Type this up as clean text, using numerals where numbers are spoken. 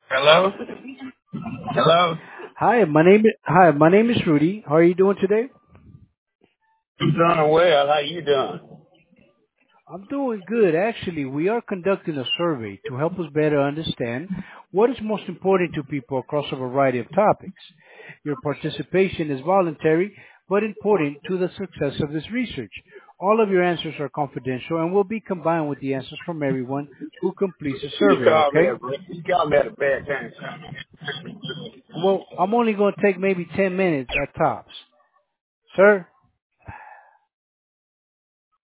Hello? Hello? Hi, my name is Rudy. How are you doing today? I'm doing well. How you doing? I'm doing good. Actually, we are conducting a survey to help us better understand what is most important to people across a variety of topics. Your participation is voluntary but important to the success of this research. All of your answers are confidential and will be combined with the answers from everyone who completes the You survey, called me okay? at a bad time, son. Well, I'm only going to take maybe 10 minutes at tops. Sir?